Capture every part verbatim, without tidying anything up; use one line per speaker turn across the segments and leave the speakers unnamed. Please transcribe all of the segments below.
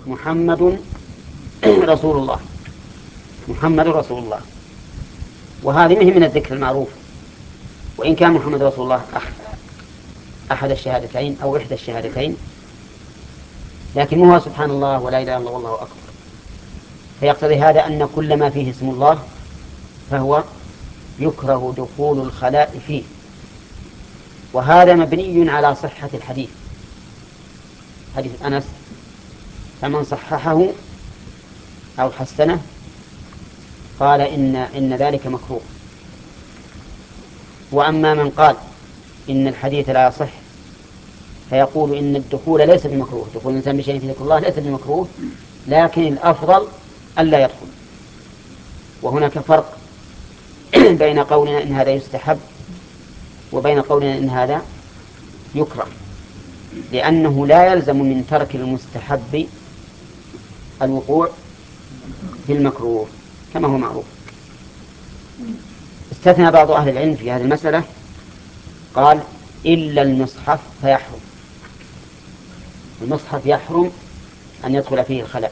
محمد رسول الله، محمد رسول الله، وهذه مهم من الذكر المعروف، وإن كان محمد رسول الله أحد الشهادتين أو إحدى الشهادتين، لكن هو سبحان الله ولا إله إلا الله والله أكبر. فيقتضي هذا أن كل ما فيه اسم الله فهو يكره دخول الخلاء فيه، وهذا مبني على صحة الحديث، حديث أنس، فمن صححه أو حسنه قال إن, إن ذلك مكروه. وأما من قال إن الحديث لا يصح فيقول إن الدخول ليس بمكروه، دخول الإنسان بشيء في ذكر الله ليس بمكروه، لكن الأفضل ألا يدخل. وهناك فرق بين قولنا إن هذا يستحب وبين قولنا إن هذا يكره، لأنه لا يلزم من ترك المستحب الوقوع في المكروه كما هو معروف. استثنى بعض أهل العلم في هذه المسألة، قال إلا المصحف فيحرم، المصحف يحرم أن يدخل فيه الخلاء،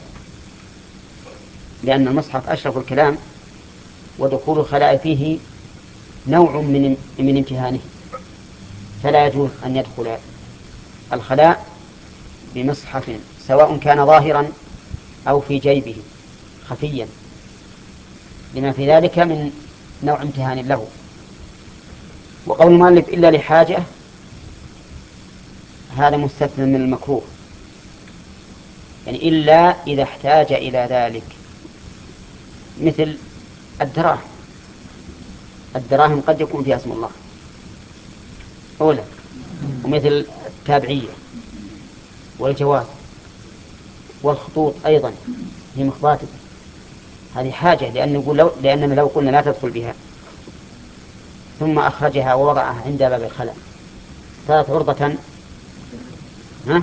لأن المصحف أشرف الكلام، ودخول الخلاء فيه نوع من من امتهانه، فلا يجوز أن يدخل الخلاء بمصحف سواء كان ظاهرا أو في جيبه خفيا، لما في ذلك من نوع امتهان له. وقول المؤلف إلا لحاجة هذا مستثنى من المكروه، يعني إلا إذا احتاج إلى ذلك، مثل الدراهم، الدراهم قد يكون فيها اسم الله أولا، ومثل التابعية والجواز والخطوط أيضا هي مخباتة، هذه حاجة، لأن نقول لو لأننا لو قلنا لا تدخل بها ثم أخرجها ووضعها عند باب الخلاء صارت عرضة ها؟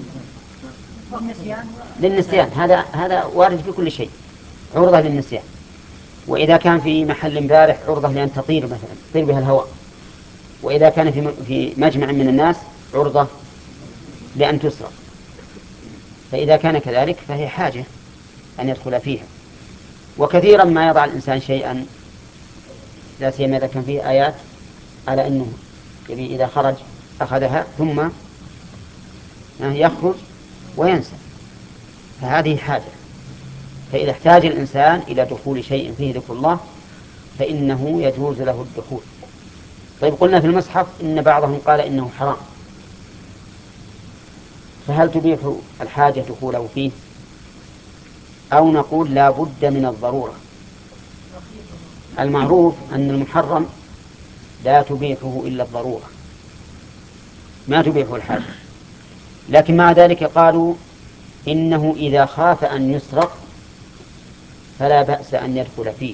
للنسيان، هذا هذا وارد في كل شيء، عرضة للنسيان. وإذا كان في محل بارح عرضة لأن تطير مثلا، تطير بها الهواء. وإذا كان في في مجمع من الناس عرضة لأن تسرق. فإذا كان كذلك فهي حاجة أن يدخل فيها. وكثيرا ما يضع الإنسان شيئا لا سيما إذا كان فيه آيات على أنه إذا خرج أخذها ثم يخرج وينسى، فهذه حاجة. فإذا احتاج الإنسان إلى دخول شيء فيه ذكر الله فإنه يجوز له الدخول. طيب قلنا في المصحف إن بعضهم قال إنه حرام، فهل تبيح الحاجة دخوله فيه أو نقول لا بد من الضرورة؟ المعروف أن المحرم لا تبيحه إلا الضرورة، ما تبيحه الحاجة، لكن مع ذلك قالوا إنه إذا خاف أن يسرق فلا بأس أن يدخل فيه،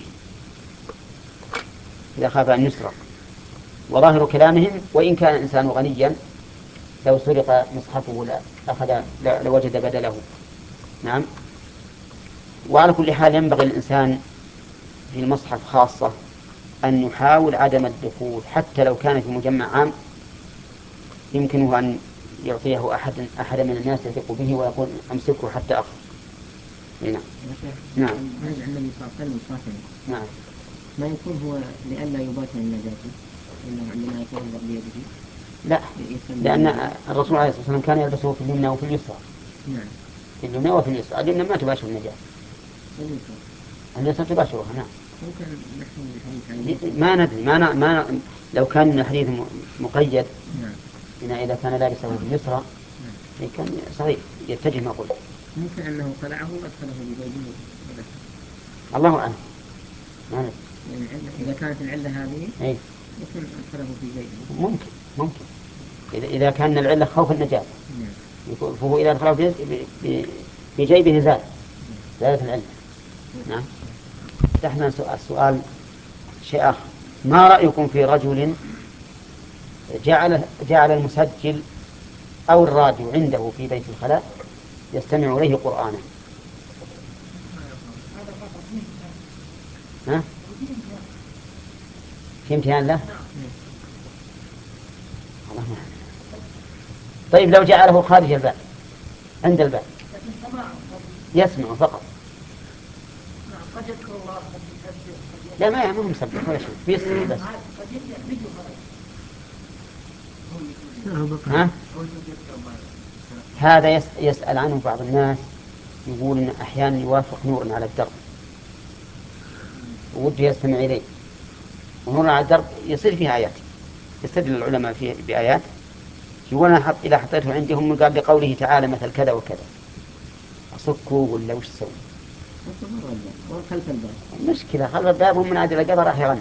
إذا خاف أن يسرق. وظاهر كلامهم وإن كان الإنسان غنيا لو سرق مصحفه أخذ لوجد بدله. نعم. وعلى كل حال ينبغي الإنسان في المصحف خاصة أن يحاول عدم الدخول، حتى لو كان في مجمع عام يمكنه أن يعطيه أحد أحد من الناس يثق به ويقول أمسكه حتى أخذ. نعم. نعم.
النبي صلى الله عليه وسلم صاحبه.
نعم.
ما يكون هو لئلا يباشر النجاة، إنه عندما يكون بيده.
لا، لأن الرسول عليه الصلاة والسلام كان يلبسه في اليمنى وفي اليسرى.
نعم.
في اليمنى وفي اليسرى، اليمنى ما تباشر النجاة، اليسرى تباشرها. نعم.
ممكن نحن الحديث
ما ندري، ما, ن... ما ن... لو كان الحديث مقيد
نعم.
هنا إذا كان لابسه في اليسرى نعم. كان صحيح يتجه ما قلت.
ممكن أنه خلعه وأدخله بجيبه.
الله أعلم. ما ندري.
يعني إذا كانت العلة هذه
أي
يمكن أدخله في جيبه.
ممكن ممكن إذا إذا كان العلة خوف النجاة.
نعم.
فهو إذا أدخله في في جيبه زاد زادت العلة. نعم. فتحنا السؤال شيء آخر، ما رأيكم في رجل جعل جعل المسجل أو الراديو عنده في بيت الخلاء يستمع إليه قرآنا؟ ها؟ في امتحان له؟ طيب لو جعله خارج الباب عند الباب يسمع فقط.
قد يذكر الله قد يسبح.
لا ما هم مسبح ولا شيء، بيسمع بس. ها؟ هذا يسأل عنه بعض الناس، يقول إن أحيانا يوافق نور على الدرب ووجه يستمع إليه، ونور على الدرب يصير فيه آيات، يستدل العلماء فيه بآيات، يقول أنا حط إذا حطيته عندهم قال لقوله تعالى مثل كذا وكذا، أصكوا ولا وش سوي؟
خلف الباب.
مشكلة خلف الباب هم من عدل القبر راح يغني.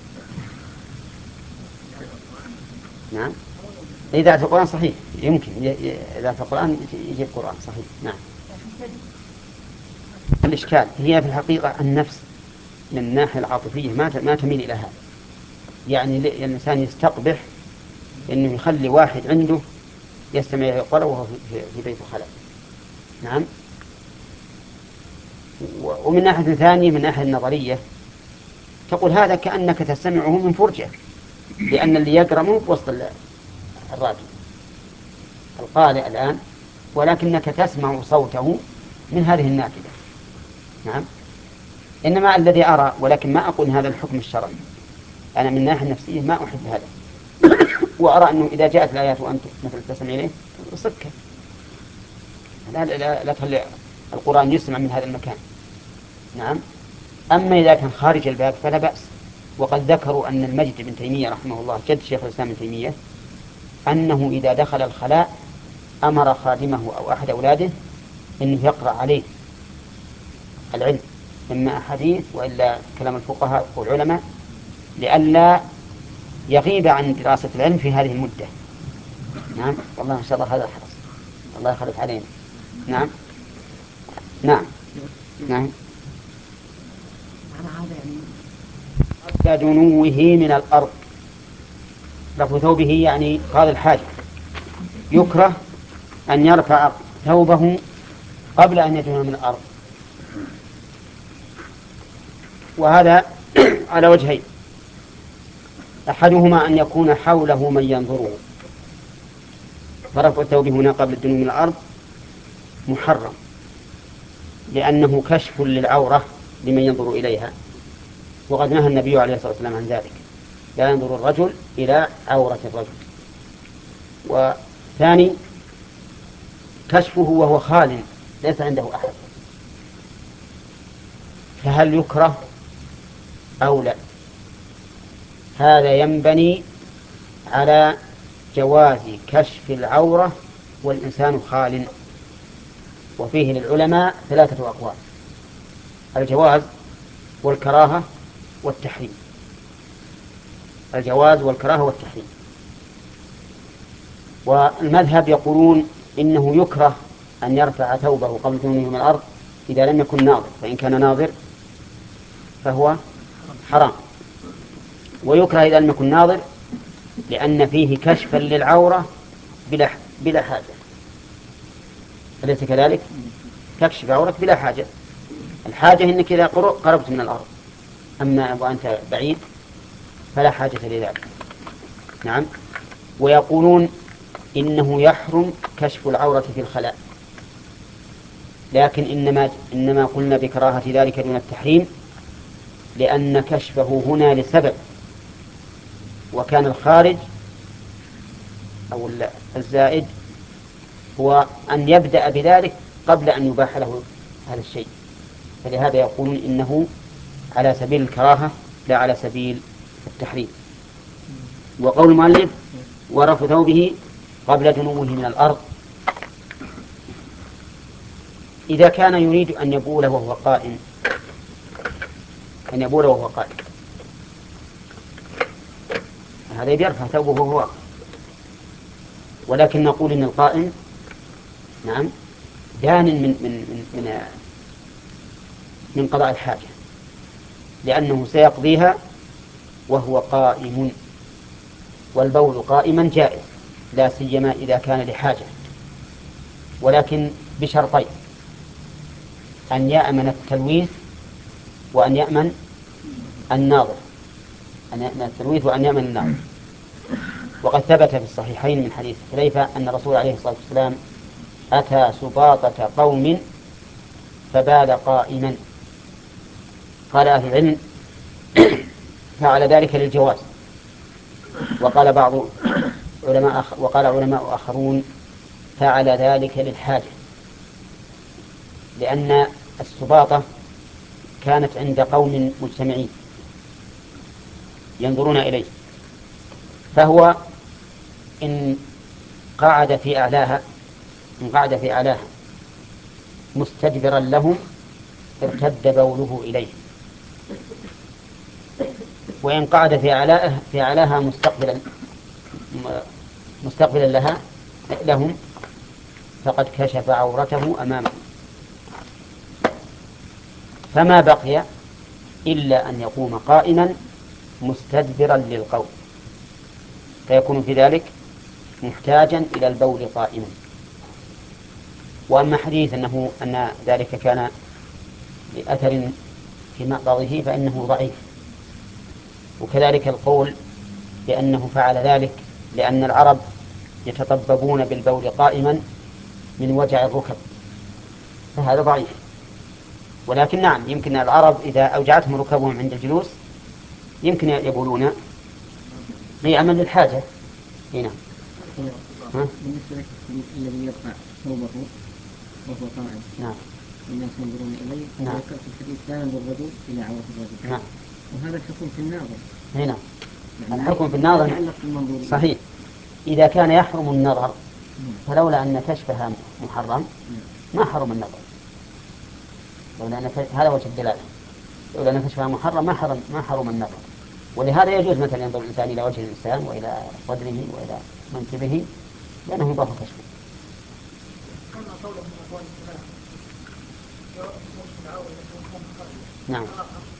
نعم. إذا في القرآن صحيح يمكن إذا في القرآن يجيب القرآن صحيح. نعم. الإشكال هي في الحقيقة النفس من الناحية العاطفية ما ما تميل إلى هذا، يعني الإنسان يستقبح إنه يخلي واحد عنده يستمع إلى القرآن وهو في بيت الخلاء. نعم. ومن ناحية ثانية من ناحية النظرية تقول هذا كأنك تستمعه من فرجة، لأن اللي يقرأ مو بوسط الراجل القارئ الآن، ولكنك تسمع صوته من هذه النافذة. نعم. إنما الذي أرى، ولكن ما أقول هذا الحكم الشرعي، أنا من الناحية النفسية ما أحب هذا، وأرى أنه إذا جاءت الآيات وأنت مثل تسمع إليه صكة، لا, لا, لا تخلي القرآن يسمع من هذا المكان. نعم. أما إذا كان خارج الباب فلا بأس. وقد ذكروا أن المجد بن تيمية رحمه الله جد شيخ الإسلام بن تيمية أنه إذا دخل الخلاء أمر خادمه أو أحد أولاده أنه يقرأ عليه العلم، إما أحاديث وإلا كلام الفقهاء والعلماء، لئلا يغيب عن دراسة العلم في هذه المدة. نعم. والله ما شاء الله هذا الحرص، الله يخلف علينا. نعم. نعم. نعم. قبل دنوه من الأرض. رفع ثوبه يعني قال الحاجة، يكره أن يرفع ثوبه قبل أن يدنو من الأرض، وهذا على وجهين: أحدهما أن يكون حوله من ينظره، فرفع الثوب هنا قبل الدنو من الأرض محرم، لأنه كشف للعورة لمن ينظر إليها، وقد نهى النبي عليه الصلاة والسلام عن ذلك، لا ينظر الرجل إلى عورة الرجل. وثاني كشفه وهو خال ليس عنده أحد، فهل يكره أو لا؟ هذا ينبني على جواز كشف العورة والإنسان خال، وفيه للعلماء ثلاثة أقوال: الجواز والكراهة والتحريم. الجواز والكراهة والتحريم. والمذهب يقولون إنه يكره أن يرفع ثوبه قبل دنوه من الأرض إذا لم يكن ناظر، فإن كان ناظر فهو حرام، ويكره إذا لم يكن ناظر لأن فيه كشفا للعورة بلا بلا حاجة، أليس كذلك؟ تكشف عورك بلا حاجة، الحاجة إنك إذا قربت من الأرض، أما وأنت بعيد فلا حاجة لذلك. نعم. ويقولون إنه يحرم كشف العورة في الخلاء، لكن إنما إنما قلنا بكراهة ذلك دون التحريم لأن كشفه هنا لسبب، وكان الخارج أو الزائد هو أن يبدأ بذلك قبل أن يباح له هذا الشيء، فلهذا يقولون إنه على سبيل الكراهة لا على سبيل التحريم. وقول المؤلف ورفع ثوبه قبل دنوه من الأرض، إذا كان يريد أن يبول وهو قائم، أن يبول وهو قائم، هذا يرفع ثوبه وهو واقف، ولكن نقول إن القائم نعم دان من من من من, من قضاء الحاجة، لأنه سيقضيها وهو قائم، والبول قائما جائز لا سيما إذا كان لحاجة، ولكن بشرطين: أن يأمن التلويث وأن يأمن الناظر، أن يأمن التلويث وأن يأمن الناظر. وقد ثبت في الصحيحين من حديث حذيفة أن الرسول عليه الصلاة والسلام أتى سباطة قوم فبال قائما. قال أهل العلم فعل ذلك للجواز، وقال بعض علماء أخ... وقال علماء آخرون فعل ذلك للحاجة، لأن السباطة كانت عند قوم مجتمعين ينظرون إليه، فهو إن قعد في أعلاها إن قعد في أعلاها مستدبرا لهم ارتد بوله إليه، وإن قعد في أعلاها في أعلاها مستقبلا مستقبلا لها لهم فقد كشف عورته أمامه، فما بقي إلا أن يقوم قائما مستدبرا للقوم، فيكون في ذلك محتاجا إلى البول قائما. وأما حديث أنه أن ذلك كان لأثر في مقبضه فإنه ضعيف، وكذلك القول بأنه فعل ذلك لأن العرب يتطببون بالبول قائما من وجع الركب، فهذا ضعيف. ولكن نعم يمكن العرب إذا أوجعتهم ركبهم عند الجلوس يمكن يبولون لعمل الحاجة هنا.
بالنسبة الذي يرفع ثوبه وهو قائم،
نعم،
الناس ينظرون إليه،
نعم،
ذكرت الحديث لا ينظر الرجل إلى عورة الرجل،
نعم،
وهذا الحكم في الناظر
هنا
يعني
الحكم في الناظر
يتعلق بالمنظور.
صحيح، إذا كان يحرم النظر فلولا أن كشفها محرم ما حرم النظر، لولا أن كشف... هذا وجه الدلالة، لولا أن كشفها محرم ما حرم ما حرم النظر. ولهذا يجوز مثلا ينظر الإنسان إلى وجه الإنسان وإلى صدره وإلى منكبه لأنه يضاف كشفه.
أما قوله من أقوال الثلاثة يوصف العورة التي تكون خارجة
نعم،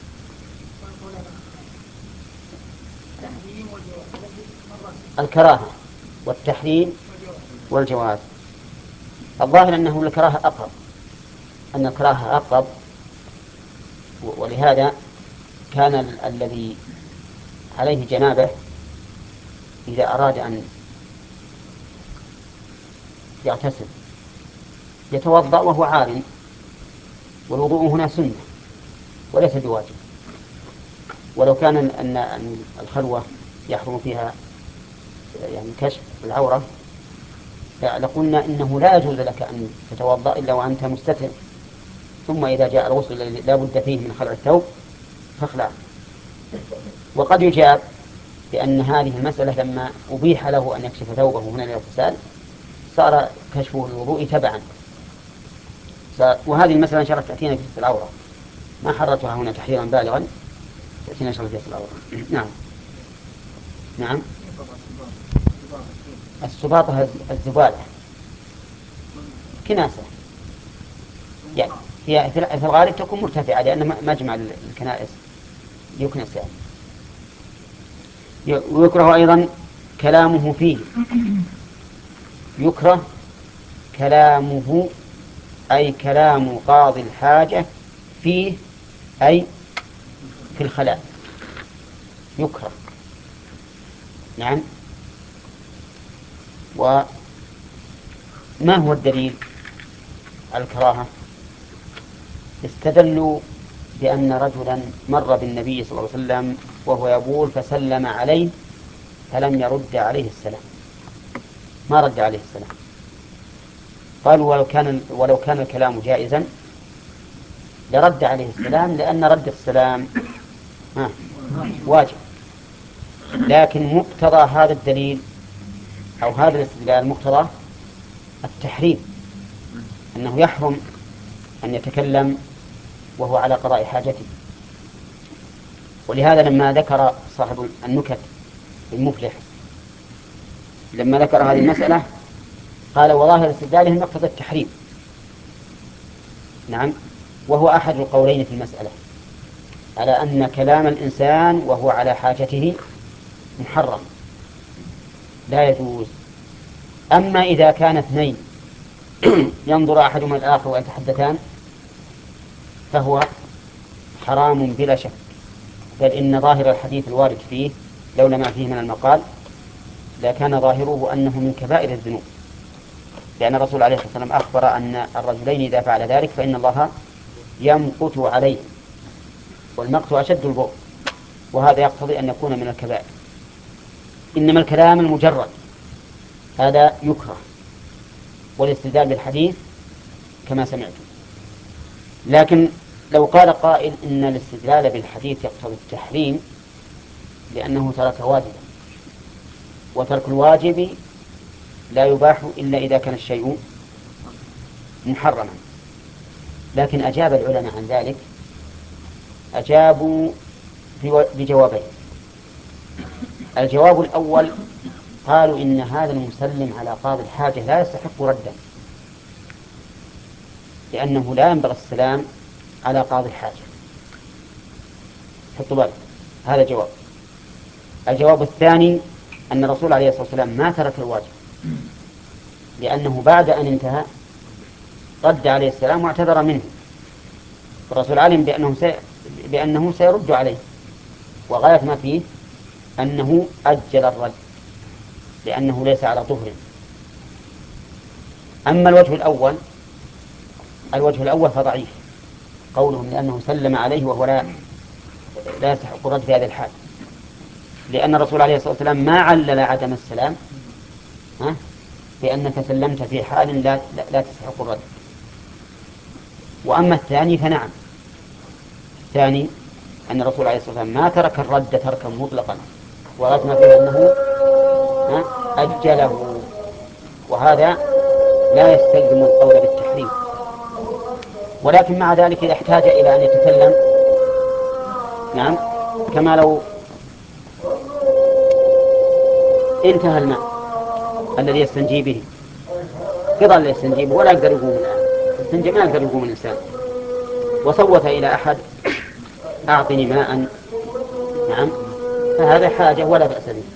التحريم والجواز الذي مرة
الكراهة والتحريم والجواز. الظاهر أنه الكراهة أقرب، أن الكراهة أقرب، ولهذا كان ال- الذي عليه جنابه إذا أراد أن يغتسل يتوضأ وهو عار، والوضوء هنا سنة وليس بواجب. ولو كان أن أن الخلوة يحرم فيها يعني كشف العورة لقلنا إنه لا يجوز لك أن تتوضأ إلا وأنت مستتر، ثم إذا جاء الغسل الذي لا بد فيه من خلع الثوب فاخلع. وقد يجاب بأن هذه المسألة لما أبيح له أن يكشف ثوبه هنا للاغتسال صار كشفه للوضوء تبعا، وهذه المسألة إن شاء الله تأتينا في ستر العورة، ما حررتها هنا تحريرا بالغا، تأتينا إن شاء الله في ستر العورة. نعم، نعم، السباطة الزبالة كناسة، يعني هي في الغالب تكون مرتفعة لأن مجمع الكنائس يكنس يعني. ويكره أيضا كلامه فيه، يكره كلامه أي كلام قاضي الحاجة فيه أي في الخلاء يكره. نعم. وما هو الدليل على الكراهة؟ استدلوا بأن رجلا مر بالنبي صلى الله عليه وسلم وهو يبول فسلم عليه فلم يرد عليه السلام، ما رد عليه السلام. قالوا ولو كان ولو كان الكلام جائزا لرد عليه السلام، لأن رد السلام واجب. لكن مقتضى هذا الدليل أو هذا الاستدلال مقتضى التحريم، أنه يحرم أن يتكلم وهو على قضاء حاجته. ولهذا لما ذكر صاحب النكت المفلح لما ذكر هذه المسألة قال وظاهر استدلالهم مقتضى التحريم. نعم، وهو أحد القولين في المسألة على أن كلام الإنسان وهو على حاجته محرم لا يجوز. أما إذا كان اثنين ينظر أحدهما الآخر ويتحدثان فهو حرام بلا شك، بل إن ظاهر الحديث الوارد فيه لولا ما فيه من المقال لكان ظاهره أنه من كبائر الذنوب، لأن الرسول عليه الصلاة والسلام أخبر أن الرجلين إذا فعل ذلك فإن الله يمقت عليه، والمقت أشد البغض، وهذا يقتضي أن يكون من الكبائر. إنما الكلام المجرد هذا يكره، والاستدلال بالحديث كما سمعتم. لكن لو قال قائل إن الاستدلال بالحديث يقتضي التحريم لأنه ترك واجبا، وترك الواجب لا يباح إلا إذا كان الشيء محرما، لكن أجاب العلماء عن ذلك، أجابوا بجوابين. الجواب الأول قالوا إن هذا المسلم على قاضي الحاجة لا يستحق ردا، لأنه لا ينبغي السلام على قاضي الحاجة. حطوا بالك، هذا جواب. الجواب الثاني أن الرسول عليه الصلاة والسلام ما ترك الواجب، لأنه بعد أن انتهى رد عليه السلام واعتذر منه، الرسول علم بأنه, سي... بأنه سيرد عليه، وغاية ما فيه أنه أجل الرد لأنه ليس على طهر. أما الوجه الأول الوجه الأول فضعيف، قولهم لأنه سلم عليه وهو لا لا يستحق الرد في هذه الحال، لأن الرسول عليه الصلاة والسلام ما علل عدم السلام ها بأنك سلمت في حال لا, لا, لا تستحق الرد. وأما الثاني فنعم، الثاني أن الرسول عليه الصلاة والسلام ما ترك الرد تركا مطلقا، وغاية ما فيه أنه أجله، وهذا لا يستلزم القول بالتحريم. ولكن مع ذلك إذا احتاج إلى أن يتكلم، نعم، كما لو انتهى الماء الذي يستنجي به، قضى اللي يستنجي به ولا يقدر يقوم الآن، يستنجي ما يقدر يقوم الإنسان، وصوت إلى أحد أعطني ماء، نعم، فهذا حاجة ولا بأس به.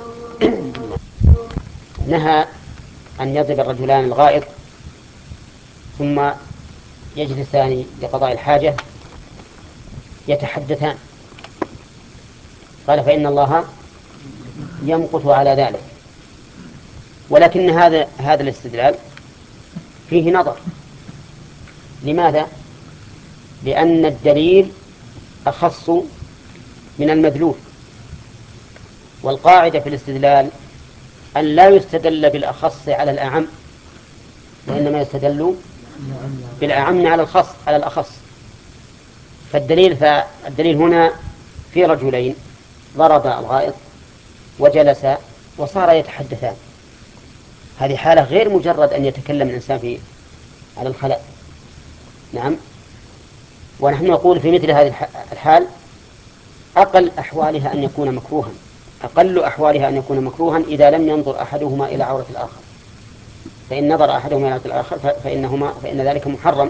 نهى أن يضرب الرجلان الغائط ثم يجلسان لقضاء الحاجة يتحدثان، قال فإن الله يمقت على ذلك. ولكن هذا هذا الاستدلال فيه نظر. لماذا؟ لأن الدليل أخص من المدلول، والقاعدة في الاستدلال أن لا يستدل بالأخص على الأعم، وإنما يستدل بالأعم على الخص على الأخص. فالدليل فالدليل هنا في رجلين ضرب الغائط وجلس وصار يتحدثان، هذه حالة غير مجرد أن يتكلم الإنسان في على الخلاء، نعم. ونحن نقول في مثل هذه الحال أقل أحوالها أن يكون مكروها، أقل أحوالها أن يكون مكروها إذا لم ينظر أحدهما إلى عورة الآخر، فإن نظر أحدهما إلى عورة الآخر فإنهما فإن ذلك محرم.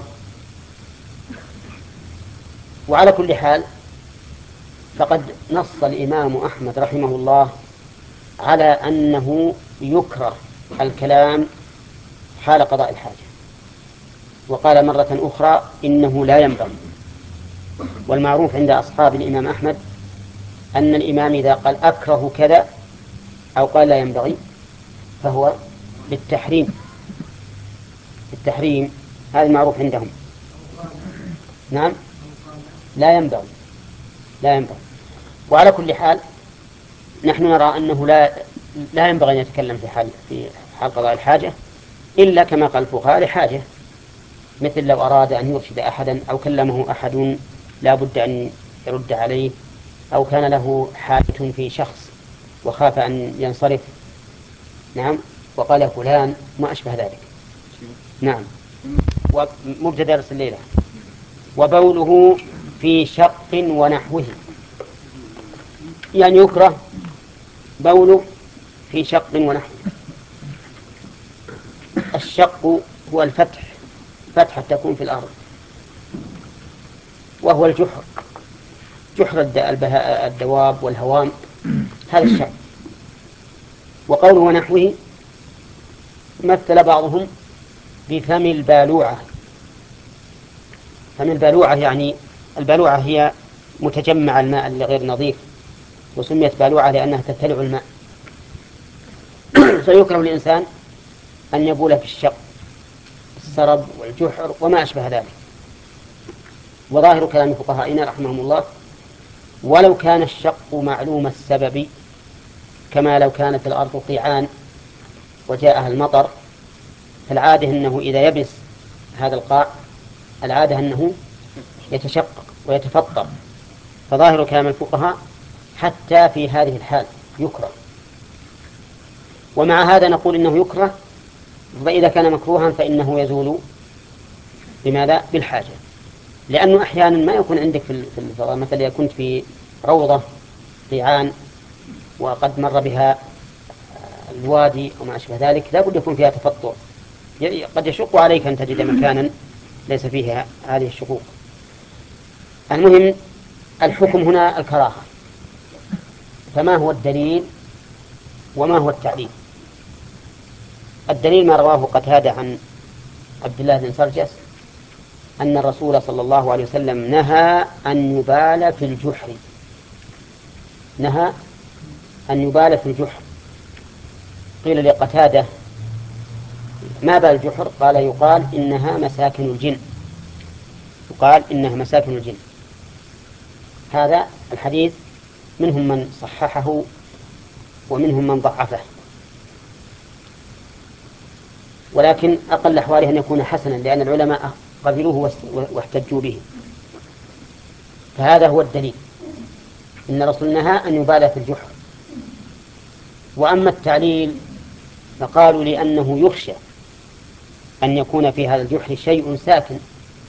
وعلى كل حال فقد نص الإمام أحمد رحمه الله على أنه يكره الكلام حال قضاء الحاجة، وقال مرة أخرى إنه لا ينبغي. والمعروف عند أصحاب الإمام أحمد أن الإمام إذا قال أكره كذا أو قال لا ينبغي فهو بالتحريم، بالتحريم، هذا المعروف عندهم. نعم، لا ينبغي، لا ينبغي. وعلى كل حال نحن نرى أنه لا لا ينبغي أن يتكلم في حال في حال قضاء الحاجة إلا كما قال الفقهاء لحاجة، مثل لو أراد أن يرشد أحدا أو كلمه أحد لا بد أن يرد عليه، أو كان له حاجة في شخص وخاف أن ينصرف، نعم، وقال يا فلان ما أشبه ذلك، نعم، ومبتدأ درس الليلة. وبوله في شق ونحوه، يعني يكره بوله في شق ونحوه. الشق هو الفتح، فتحة تكون في الأرض، وهو الجحر، جحر الدواب والهوام، هذا الشق. وقوله ونحوه مثل بعضهم بفم البالوعة. فم البالوعة يعني البالوعة هي متجمع الماء غير نظيف، وسميت بالوعة لأنها تبتلع الماء. فيكره الإنسان أن يبول في الشق، السرب والجحر وما أشبه ذلك. وظاهر كلام فقهائنا رحمهم الله: ولو كان الشق معلوم السبب، كما لو كانت الأرض قيعان وجاءها المطر، فالعادة أنه إذا يبس هذا القاع العادة أنه يتشقق ويتفطر، فظاهر كلام الفقهاء حتى في هذه الحال يكره. ومع هذا نقول إنه يكره، فإذا كان مكروها فإنه يزول بماذا؟ بالحاجة. لأنه أحيانا ما يكون عندك في الفضاء، مثلا إذا كنت في روضة قيعان وقد مر بها الوادي وما أشبه ذلك، لا بد يكون فيها تفطر، قد يشق عليك أن تجد مكانا ليس فيها هذه الشقوق. المهم الحكم هنا الكراهة. فما هو الدليل وما هو التعليل؟ الدليل ما رواه قتادة عن عبد الله بن سرجس أن الرسول صلى الله عليه وسلم نهى أن يبال في الجحر، نهى أن يبال في الجحر. قيل لقتادة: ما بال الجحر؟ قال: يقال إنها مساكن الجن، يقال إنها مساكن الجن. هذا الحديث منهم من صححه ومنهم من ضعفه، ولكن أقل أحواله أن يكون حسنا، لأن العلماء قبلوه واحتجوا به. فهذا هو الدليل، إن الرسول نهى أن يبال في الجحر. وأما التعليل فقالوا لأنه يخشى أن يكون في هذا الجحر شيء ساكن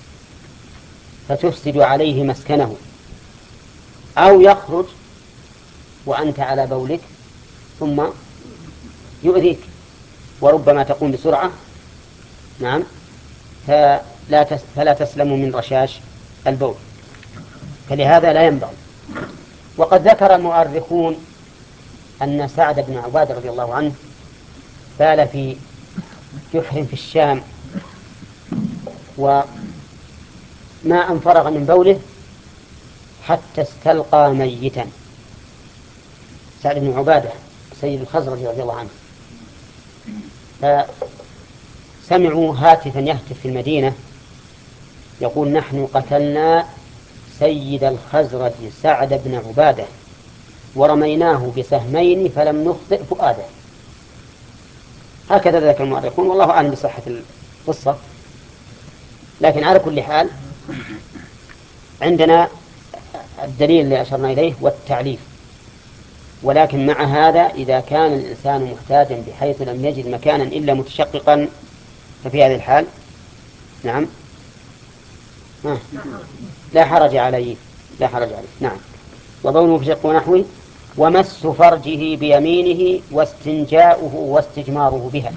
فتفسد عليه مسكنه، أو يخرج وأنت على بولك ثم يؤذيك، وربما تقوم بسرعة، نعم، فلا تس فلا تسلم من رشاش البول، فلهذا لا ينبغي. وقد ذكر المؤرخون أن سعد بن عبادة رضي الله عنه بال في جحر في الشام، وما أن فرغ من بوله حتى استلقى ميتا. سعد بن عبادة سيد الخزرج رضي الله عنه، فسمعوا هاتفا يهتف في المدينة يقول: نحن قتلنا سيد الخزرج سعد بن عبادة ورميناه بسهمين فلم نخطئ فؤاده. هكذا ذكر المؤرخون، والله أعلم بصحة القصة. لكن على كل حال عندنا الدليل اللي أشرنا إليه والتعليل. ولكن مع هذا إذا كان الإنسان محتاجا بحيث لم يجد مكانا إلا متشققا ففي هذه الحال نعم آه. لا حرج عليه، لا حرج عليه. نعم. وبوله في شق ونحوه، ومس فرجه بيمينه واستنجاؤه واستجماره بها.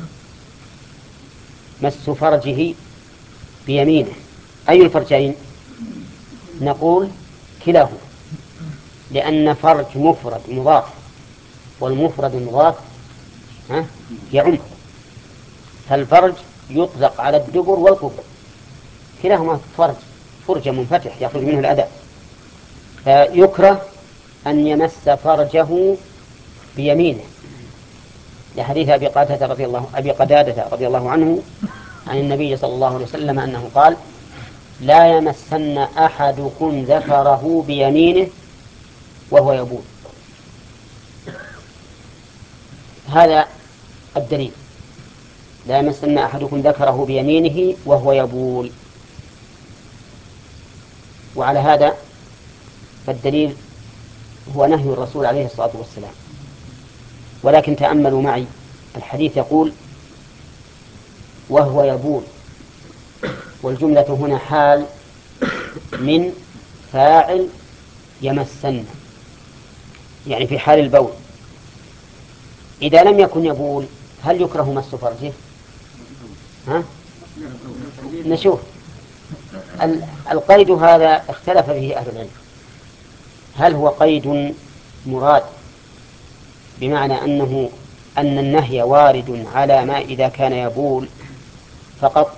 مس فرجه بيمينه، أي الفرجين؟ نقول كلاهما، لأن فرج مفرد مضاف، والمفرد المضاف يعم، فالفرج يطلق على الدبر والقبر، كلاهما فرج، فرجة منفتح يخرج منه الأذى. فيكره أن يمس فرجه بيمينه، لحديث أبي قتادة رضي الله أبي قتادة رضي الله عنه عن النبي صلى الله عليه وسلم أنه قال: لا يمسن أحدكم ذكره بيمينه وهو يبول. هذا الدليل: لا يمسن أحدكم ذكره بيمينه وهو يبول. وعلى هذا فالدليل هو نهي الرسول عليه الصلاة والسلام. ولكن تأملوا معي، الحديث يقول وهو يبول، والجملة هنا حال من فاعل يمسن، يعني في حال البول. إذا لم يكن يبول هل يكره مس فرجه؟ ها؟ نشوف القيد هذا اختلف فيه أهل العلم، هل هو قيد مراد بمعنى أنه أن النهي وارد على ما إذا كان يبول فقط،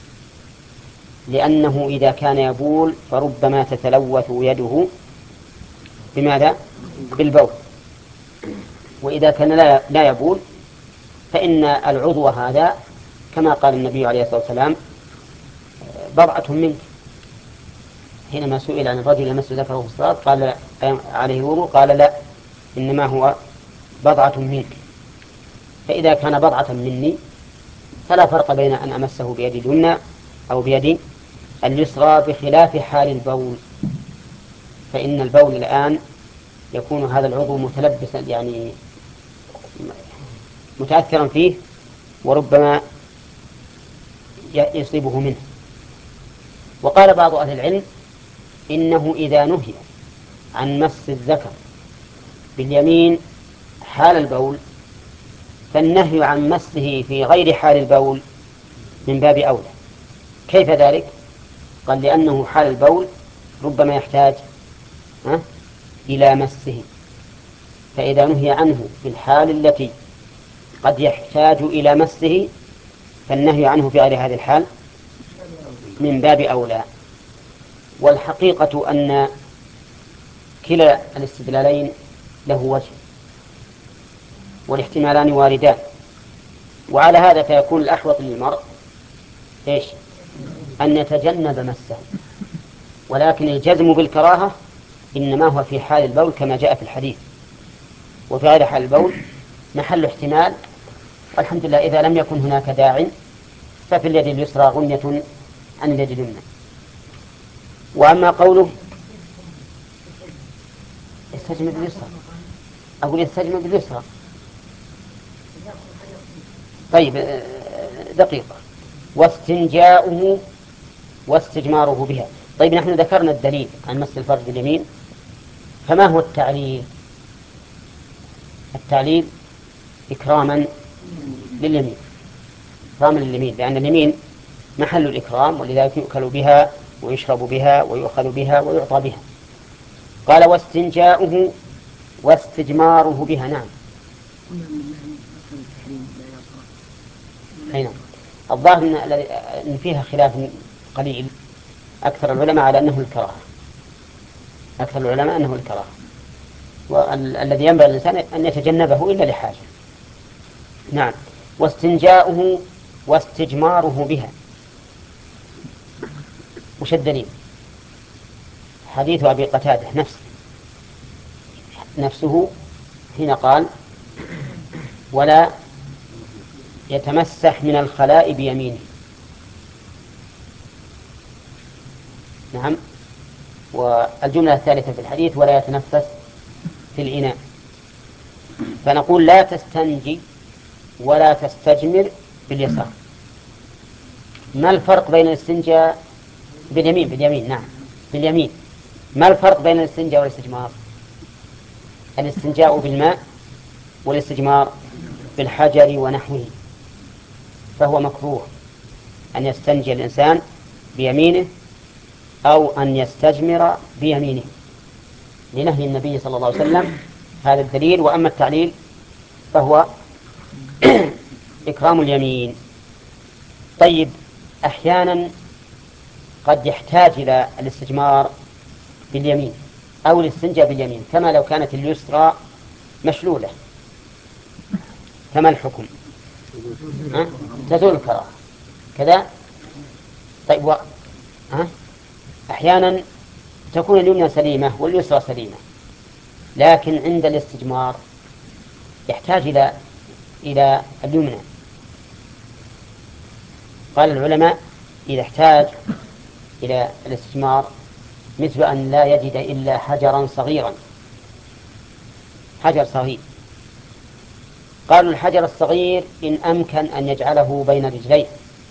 لأنه إذا كان يبول فربما تتلوث يده بماذا؟ بالبول، وإذا كان لا يبول فإن العضو هذا كما قال النبي عليه الصلاة والسلام بضعة منك، حينما سئل عن الرجل يمس ذكره في الصلاة قال عليه وضوء؟ قال لا، إنما هو بضعة منك. فإذا كان بضعة مني فلا فرق بين أن أمسه بيدي اليمنى أو بيدي اليسرى، بخلاف حال البول. فإن البول الآن يكون هذا العضو متلبسا، يعني متأثرا فيه، وربما يصيبه منه. وقال بعض أهل العلم إنه إذا نهي عن مس الذكر باليمين حال البول فالنهي عن مسه في غير حال البول من باب أولى. كيف ذلك؟ قال لأنه حال البول ربما يحتاج ها إلى مسه، فإذا نهي عنه في الحال التي قد يحتاج إلى مسه فالنهي عنه في غير هذه الحال من باب أولى. والحقيقة أن كلا الاستدلالين له وجه، والاحتمالان واردان، وعلى هذا فيكون الأحوط للمرء إيش؟ أن يتجنب مسه، ولكن الجزم بالكراهة إنما هو في حال البول كما جاء في الحديث، وفي غير حال البول محل احتمال، والحمد لله إذا لم يكن هناك داع ففي اليد اليسرى غنية عن اليد اليمنى. وأما قوله استجمع باليسرى، أقول استجمع باليسرى. طيب دقيقة. واستنجاؤه واستجماره بها. طيب نحن ذكرنا الدليل عن مس الفرج باليمين، فما هو التعليل؟ التعليل إكراما لليمين، إكراما لليمين، لأن اليمين محل الإكرام، ولذلك يؤكل بها ويشرب بها ويؤخذ بها ويعطى بها. قال واستنجاؤه واستجماره بها. نعم. حين الظاهر أن فيها خلاف قليل، أكثر العلماء على أنه الكراهة، أكثر العلماء أنه الكراهة، والذي ينبغي الإنسان أن يتجنبه إلا لحاجة. نعم. واستنجاؤه واستجماره بها. وش الدليل؟ حديث أبي قتادة نفسه نفسه حين قال ولا يتمسح من الخلاء بيمينه. نعم. والجملة الثالثة في الحديث ولا يتنفس في الإناء. فنقول لا تستنجي ولا تستجمر باليسار. ما الفرق بين الاستنجاء باليمين؟ باليمين نعم باليمين. ما الفرق بين الاستنجاء والاستجمار؟ الاستنجاء بالماء والاستجمار بالحجر ونحوه. فهو مكروه أن يستنجي الإنسان بيمينه أو أن يستجمر بيمينه لنهي النبي صلى الله عليه وسلم. هذا الدليل. وأما التعليل فهو إكرام اليمين. طيب أحيانا قد يحتاج إلى الاستجمار باليمين أو الاستنجاء باليمين، كما لو كانت اليسرى مشلولة، فما الحكم؟ أه؟ تزول الكراهة كذا. طيب و... أه؟ أحيانا تكون اليمنى سليمة واليسرى سليمة، لكن عند الاستجمار يحتاج إلى إلى اليمنى. قال العلماء إذا احتاج إلى الاستجمار مثل أن لا يجد إلا حجرا صغيرا، حجر صغير، قالوا الحجر الصغير إن أمكن أن يجعله بين رجليه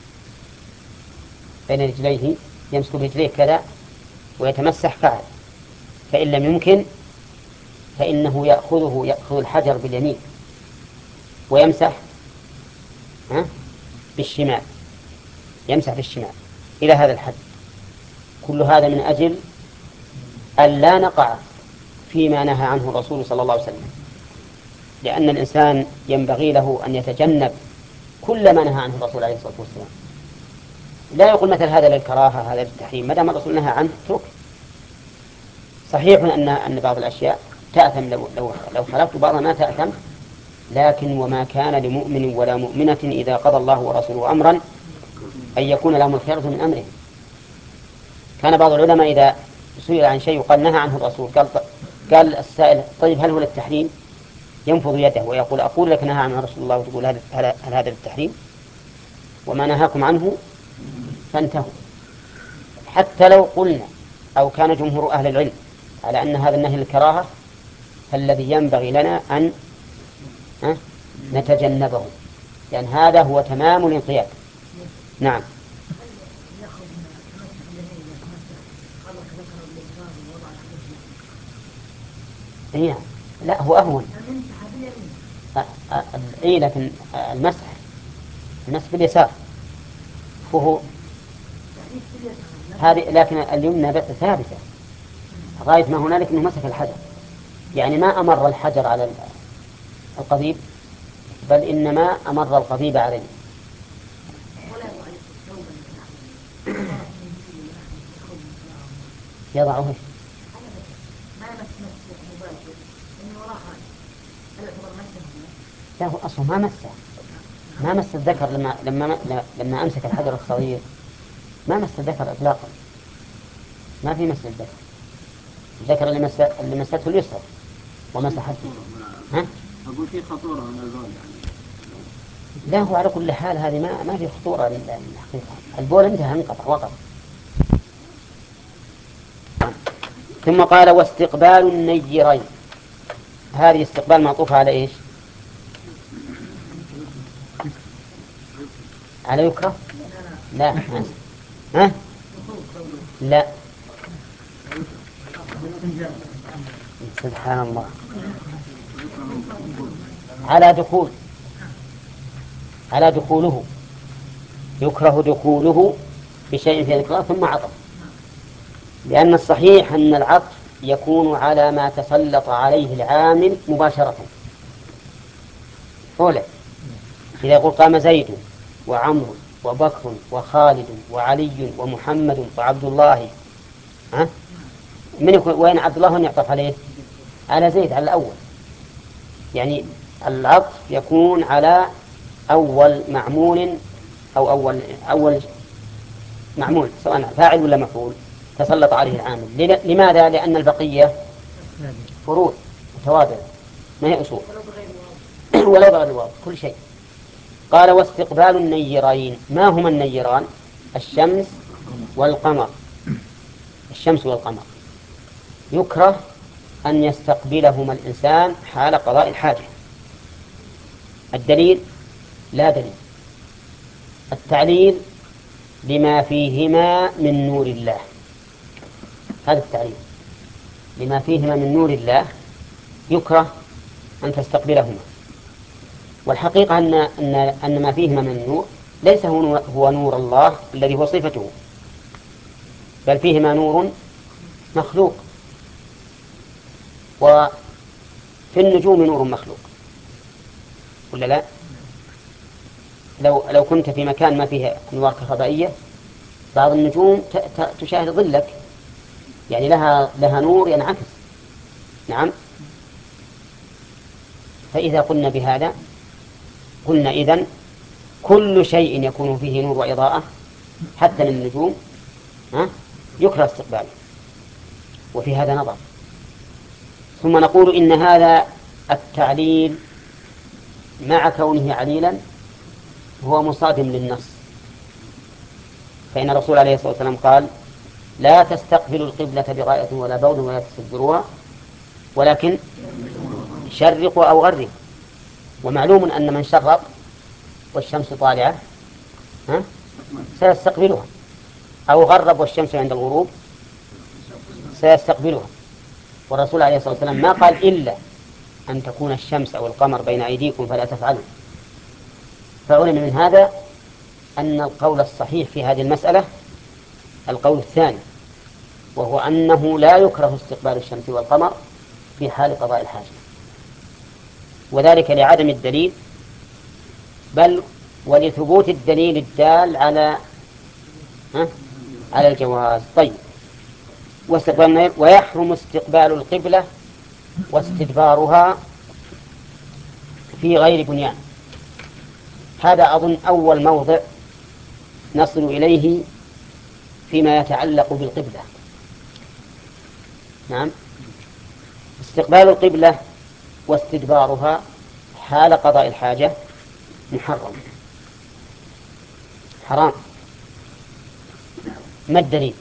بين رجليه يمسك برجليه كذا ويتمسح فعل، فإن لم يمكن فإنه يأخذه يأخذ الحجر باليمين ويمسح ها بالشمال، يمسح بالشمال إلى هذا الحد. كل هذا من أجل أن لا نقع فيما نهى عنه الرسول صلى الله عليه وسلم، لأن الإنسان ينبغي له أن يتجنب كل ما نهى عنه الرسول عليه الصلاة والسلام. لا يقول مثل هذا للكراهة هذا للتحريم، ما دام الرسول نهى عنه اترك. صحيح أن أن بعض الأشياء تأثم لو لو لو خالفت بعضها ما تأثم، لكن وما كان لمؤمن ولا مؤمنة إذا قضى الله ورسوله أمرا أن يكون لهم الخيرة من أمرهم. كان بعض العلماء إذا سئل عن شيء وقال نهى عنه الرسول قال قال السائل طيب هل هو للتحريم؟ ينفض يده ويقول أقول لك نهى عنه رسول الله وتقول هل هل هذا للتحريم؟ وما نهاكم عنه فانتهوا. حتى لو قلنا أو كان جمهور أهل العلم على أن هذا النهي للكراهة فالذي ينبغي لنا أن نتجنبه، لأن هذا هو تمام الانقياد. نعم.
يأخذ من تمسك اليمين يتمسك قال لك ذكر اليسار ووضع اليمين.
إيه لا هو أهون.
المسح باليمين.
أ- أ- إيه لكن المسح المسح باليسار فهو هذه، لكن اليمنى ثابتة غاية ما هنالك أنه مسك الحجر، يعني ما أمر الحجر على القضيب بل إنما أمر القضيب عليه. يضعه إيش؟ لا هو أصلا ما مسه ما مس الذكر لما لما لما أمسك الحجر الصغير ما مس الذكر إطلاقا، ما في مس الذكر. الذكر اللي مس اللي مسته اليسرى ومسحت. ها؟
أقول في خطورة من البول يعني.
لا هو على كل حال هذه ما ما في خطورة الحقيقة، البول انتهى انقطع وقف. ثم قال واستقبال النيرين، هذه استقبال معطوفة على إيش؟ على يكره؟ لا ها؟ لا سبحان الله على دخول على دخوله، يكره دخوله بشيء في الإكراه ثم عطف، لأن الصحيح أن العطف يكون على ما تسلط عليه العامل مباشرة. أولا إذا يقول قام زيد وعمرو وبكر وخالد وعلي ومحمد وعبد الله، ها؟ من يكون وين عبد الله وين يعطف عليه؟ على زيد على الأول، يعني العطف يكون على أول معمول أو أول أول معمول سواء فاعل ولا مفعول تسلط عليه العامل. لماذا؟ لأن البقية فروع وتوابع ما هي أصول ولو بغير الواو كل شيء. قال واستقبال النيرين، ما هما النيران؟ الشمس والقمر. الشمس والقمر يكره أن يستقبلهما الإنسان حال قضاء الحاجة. الدليل لا دليل. التعليل لما فيهما من نور الله، هذا التعليل لما فيهما من نور الله يكره أن تستقبلهما. والحقيقة أن, أن, أن ما فيهما من نور ليس هو نور الله الذي هو صفته، بل فيهما نور مخلوق، وفي النجوم نور مخلوق ولا لا؟ لو, لو كنت في مكان ما فيه أنوار كهربائية بعض النجوم تشاهد ظلك، يعني لها, لها نور ينعكس. نعم. فإذا قلنا بهذا قلنا إذن كل شيء يكون فيه نور وإضاءة حتى للنجوم يكره استقباله، وفي هذا نظر. ثم نقول إن هذا التعليل مع كونه عليلا هو مصادم للنص، فإن الرسول عليه الصلاة والسلام قال لا تستقبلوا القبلة بغائط ولا بول ولا تستدبروها ولكن شرقوا أو غربوا. ومعلوم أن من شرق والشمس طالعة ها سيستقبلها، أو غرب والشمس عند الغروب سيستقبلها. والرسول عليه الصلاة والسلام ما قال إلا أن تكون الشمس أو القمر بين أيديكم فلا تفعلوا. فعلم من هذا أن القول الصحيح في هذه المسألة القول الثاني، وهو أنه لا يكره استقبال الشمس والقمر في حال قضاء الحاجة، وذلك لعدم الدليل بل ولثبوت الدليل الدال على ها على الجواز. طيب واستقبال ويحرم استقبال القبلة واستدبارها في غير بنيان. هذا أظن أول موضع نصل إليه فيما يتعلق بالقبلة. نعم. استقبال القبلة واستدبارها حال قضاء الحاجة محرم، حرام. ما الدليل؟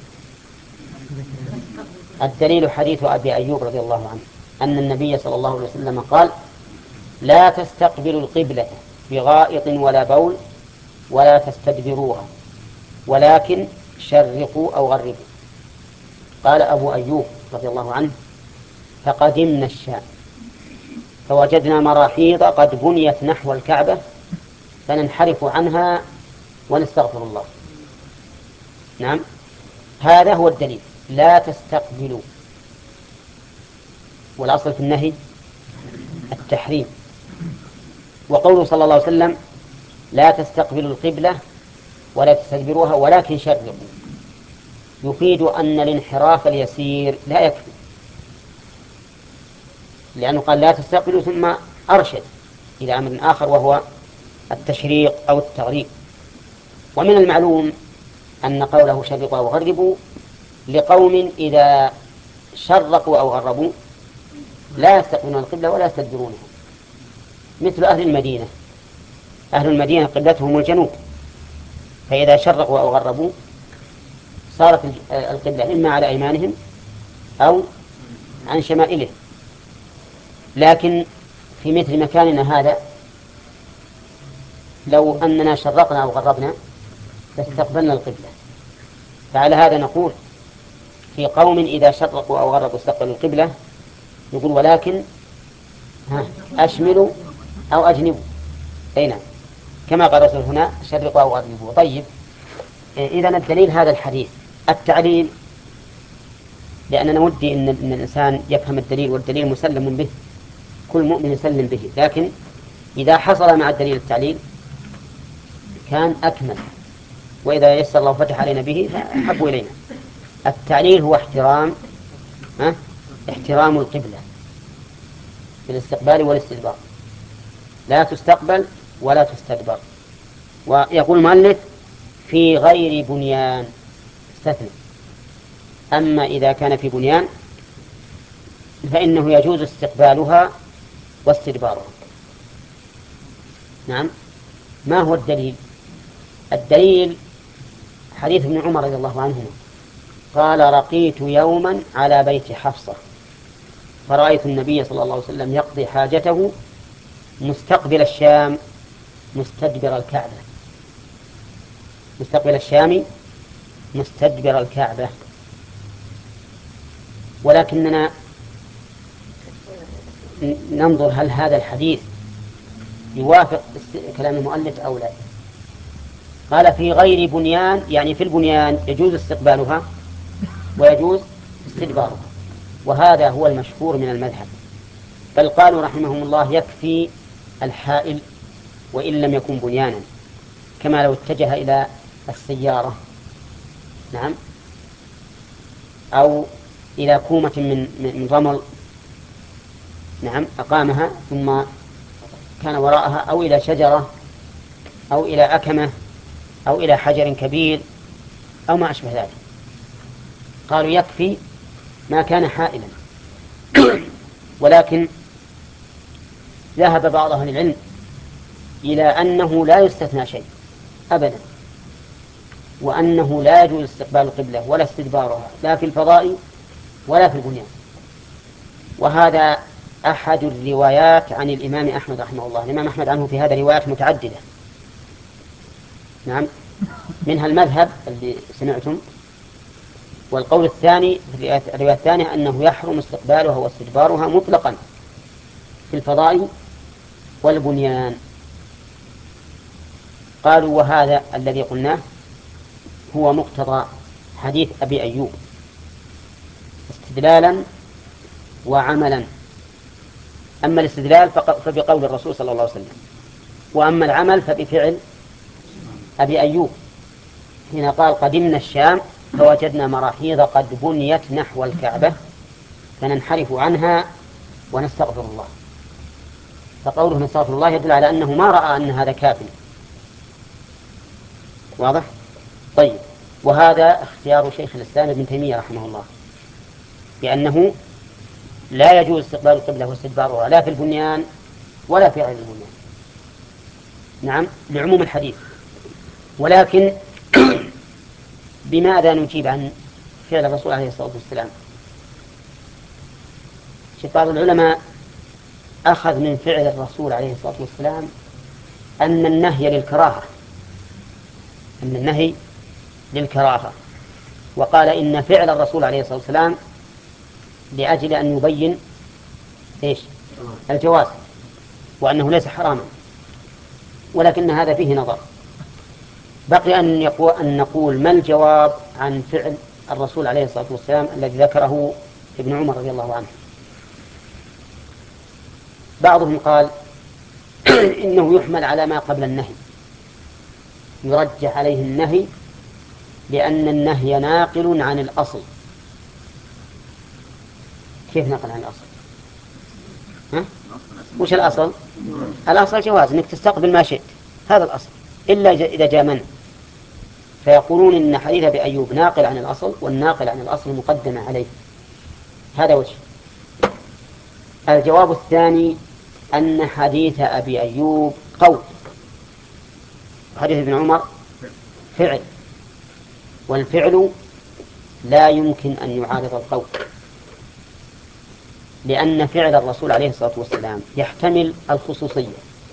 الدليل حديث أبي أيوب رضي الله عنه أن النبي صلى الله عليه وسلم قال: لا تستقبلوا القبلة بغائط ولا بول ولا تستدبروها ولكن شرقوا أو غربوا. قال أبو أيوب رضي الله عنه: فقدمنا الشام فوجدنا مراحيض قد بنيت نحو الكعبة فننحرف عنها ونستغفر الله. نعم، هذا هو الدليل. لا تستقبلوا، والأصل في النهي التحريم. وقوله صلى الله عليه وسلم: لا تستقبلوا القبلة ولا تستدبروها ولكن شرقوا، يفيد أن الانحراف اليسير لا يكفي، لأنه قال لا تستقبلوا ثم أرشد إلى أمر آخر وهو التشريق أو التغريب. ومن المعلوم أن قوله شرقوا أو غربوا لقوم إذا شرقوا أو غربوا لا يستقبلون القبلة ولا يستدبرونها، مثل أهل المدينة. أهل المدينة قبلتهم الجنوب، فإذا شرقوا أو غربوا صارت القبلة إما على أيمانهم أو عن شمائلهم. لكن في مثل مكاننا هذا لو أننا شرقنا أو غربنا لاستقبلنا القبلة. فعلى هذا نقول في قوم إذا شرقوا أو غربوا استقبلوا القبلة يقول ولكن أشملوا أو أجنبوا. أي نعم، كما قال الرسول هنا: شرقوا أو غربوا. طيب، إذن الدليل هذا الحديث. التعليل، لأننا ودي إن, إن الإنسان يفهم الدليل، والدليل مسلم به، كل مؤمن يسلم به، لكن إذا حصل مع الدليل التعليل كان أكمل، وإذا يسر الله فتح علينا به فحبوا إلينا. التعليل هو احترام ها؟ احترام القبلة في الاستقبال والاستدبار، لا تستقبل ولا تستدبر. ويقول المؤلف: في غير بنيان، استثنى. أما إذا كان في بنيان فإنه يجوز استقبالها واستدبارها. نعم. ما هو الدليل؟ الدليل حديث ابن عمر رضي الله عنهما قال: رقيت يوما على بيت حفصة فرأيت النبي صلى الله عليه وسلم يقضي حاجته مستقبل الشام مستدبر الكعبة. مستقبل الشام مستدبر الكعبة. ولكننا ننظر هل هذا الحديث يوافق كلام المؤلف أو لا. قال: في غير بنيان، يعني في البنيان يجوز استقبالها ويجوز استدبارها، وهذا هو المشهور من المذهب. بل قالوا رحمهم الله: يكفي الحائل وإن لم يكن بنيانا، كما لو اتجه إلى السيارة، نعم، أو إلى كومة من من رمل، نعم، أقامها ثم كان وراءها، أو إلى شجرة أو إلى أكمة أو إلى حجر كبير أو ما أشبه ذلك. قالوا يكفي ما كان حائلا. ولكن ذهب بعض أهل العلم إلى أنه لا يستثنى شيء أبدا، وأنه لا يجوز استقبال القبلة ولا استدبارها لا في الفضاء ولا في البنيان. وهذا أحد الروايات عن الإمام أحمد رحمه الله. الإمام أحمد عنه في هذا روايات متعددة، نعم، منها المذهب اللي سمعتم. والقول الثاني في الرواية الثانية أنه يحرم استقبالها واستدبارها مطلقا في الفضاء والبنيان. قالوا: وهذا الذي قلناه هو مقتضى حديث أبي أيوب استدلالا وعملا. أما الاستدلال فبقول الرسول صلى الله عليه وسلم، وأما العمل فبفعل أبي أيوب حين قال: قدمنا الشام فوجدنا مراحيض قد بنيت نحو الكعبة فننحرف عنها ونستغفر الله. فقوله نستغفر الله يدل على أنه ما رأى أن هذا كافٍ. واضح؟ طيب، وهذا اختيار شيخ الإسلام ابن تيمية رحمه الله، بأنه لا يجوز استقبال القبلة واستدبارها لا في البنيان ولا في غير البنيان. نعم، لعموم الحديث. ولكن بماذا نجيب عن فعل الرسول عليه الصلاة والسلام؟ بعض العلماء أخذ من فعل الرسول عليه الصلاة والسلام أن النهي للكراهة، أن النهي للكراهة، وقال إن فعل الرسول عليه الصلاة والسلام لأجل أن يبين إيش؟ الجواز، وأنه ليس حراما. ولكن هذا فيه نظر. بقي أن, يقول أن نقول ما الجواب عن فعل الرسول عليه الصلاة والسلام الذي ذكره ابن عمر رضي الله عنه. بعضهم قال إنه يحمل على ما قبل النهي، يرجح عليه النهي لأن النهي ناقل عن الأصل. كيف ناقل عن الأصل؟ ها؟ وش الأصل؟ الأصل جواز أنك تستقبل ما شئت، هذا الأصل، إلا إذا جاء منع، فيقولون إن حديث أبي أيوب ناقل عن الأصل، والناقل عن الأصل مقدم عليه. هذا وجه. الجواب الثاني أن حديث أبي أيوب قول، حديث ابن عمر فعل، والفعل لا يمكن أن يعارض القول، لأن فعل الرسول عليه الصلاة والسلام يحتمل الخصوصية،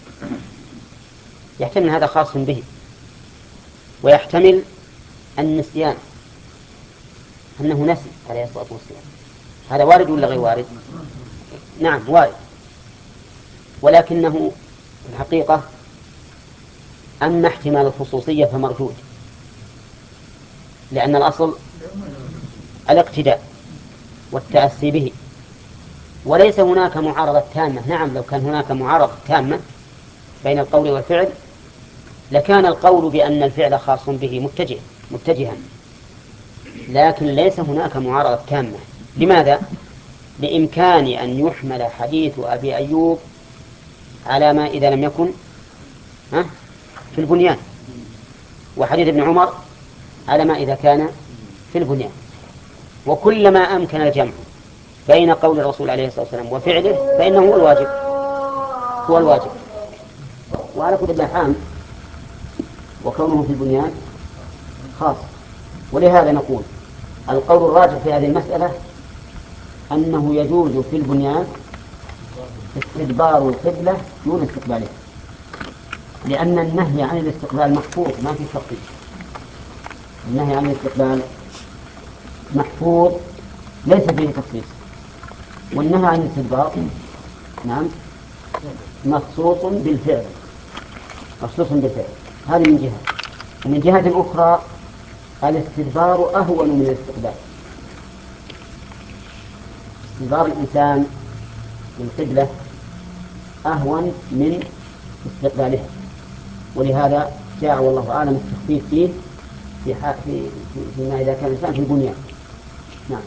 يحتمل هذا خاص به، ويحتمل النسيان، أنه نسي عليه الصلاة والسلام. هذا وارد ولا غير وارد؟ نعم وارد. ولكنه الحقيقة أما احتمال الخصوصية فمردود، لأن الأصل الاقتداء والتأسي به، وليس هناك معارضة تامة. نعم، لو كان هناك معارضة تامة بين القول والفعل لكان القول بأن الفعل خاص به متجه متجها، لكن ليس هناك معارضة تامة. لماذا؟ لإمكان أن يحمل حديث أبي أيوب على ما إذا لم يكن ها في البنيان، وحديث ابن عمر على ما إذا كان في البنيان. وكلما أمكن الجمع بين قول الرسول عليه الصلاة والسلام وفعله فإنه هو الواجب، هو الواجب. وعلى كل حال وكونه في البنيان خاص. ولهذا نقول القول الراجح في هذه المسألة أنه يجوز في البنيان استدبار القبلة دون استقبالها، لأن النهي عن الاستقبال محفوظ، ما في تخصيص. النهي عن الاستقبال محفوظ ليس فيه تخصيص، والنهي عن الاستدبار نعم مخصوص بالفعل، مخصوص بالفعل. هذه من جهة. ومن جهة أخرى الاستدبار أهون من الاستقبال. استدبار الإنسان للقبلة أهون من استقبالها، ولهذا جاء والله أعلم التخفيف فيه في في فيما إذا كان الإنسان في البنيان. نعم.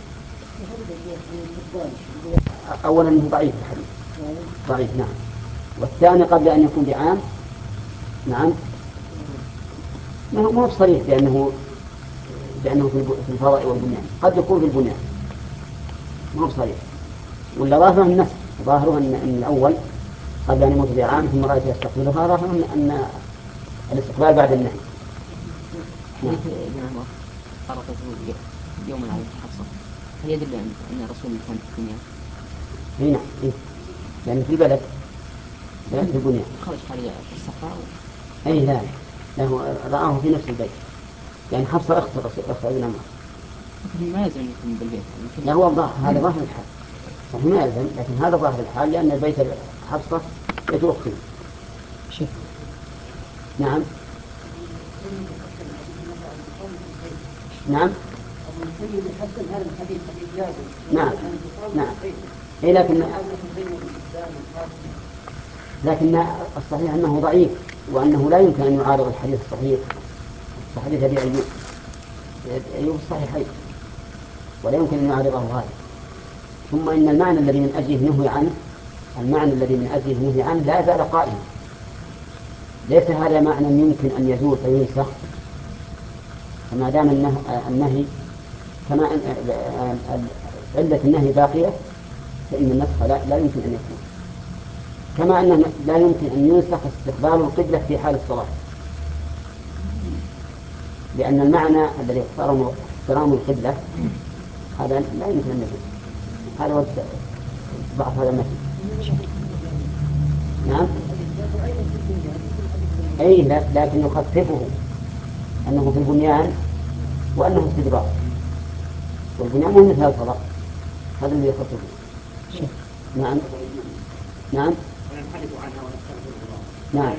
أولا أنه ضعيف الحديث، ضعيف نعم. والثاني قبل أن يكون بعام نعم ما هو صريح بأنه بأنه في الفضاء والبنيان، قد يكون في البنيان ما هو صريح. ولا ظاهره النسخ، ظاهره أن, أن الأول قبل أن يموت بعام ثم رأيت يستقبلها، ظاهره أن الاستقبال بعد النهي.
نعم. فرقت يوما على الحصة، هل يدل أن الرسول كان في الدنيا؟
هنا إيه؟ يعني في البلد لا في البنيان.
خرج خارج الصحراء.
أي لا له رآه في نفس البيت، يعني حفصة أخت أخت ابن عمر.
ما يلزم يكون بالبيت.
لا هو هذا ظاهر الحال، صحيح ما يلزم، لكن هذا ظاهر الحال لأن البيت حفصة بيت أختي.
شوف.
نعم. نعم. نعم. نعم. إيه لكن لكن الصحيح أنه ضعيف، وأنه لا يمكن أن يعارض الحديث الصحيح، حديث أبي أيوب أيوب الصحيحين، ولا يمكن أن يعارضه هذا. ثم إن المعنى الذي من أجله نهي عنه المعنى الذي من أجله نهي عنه لا زال قائما، ليس هذا معنى يمكن أن يزول فينسخ، فما دام النهي, النهي كما أن علة النهي باقية فإن النسخ لا, لا يمكن أن يكون، كما أنه لا يمكن أن ينسخ استقبال القبلة في حال الصلاة، لأن المعنى الذي اختاره احترام القبلة هذا لا يمكن أن يكون. هذا هو ضعف هذا المثل. نعم أي لكن يخففه أنه في البنيان وأنه استدراج، والبنيان مو مثل الفضاء، هذا اللي يخففه. نعم نعم نعم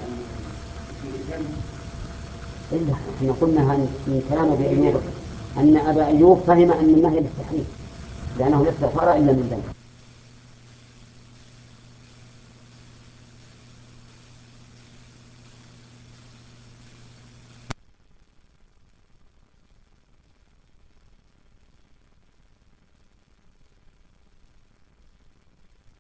إلا احنا قلنا من كلام أبي أيوب أن أبا أيوب فهم أن النهي للتحريم لأنه لا استغفر إلا من ذنب.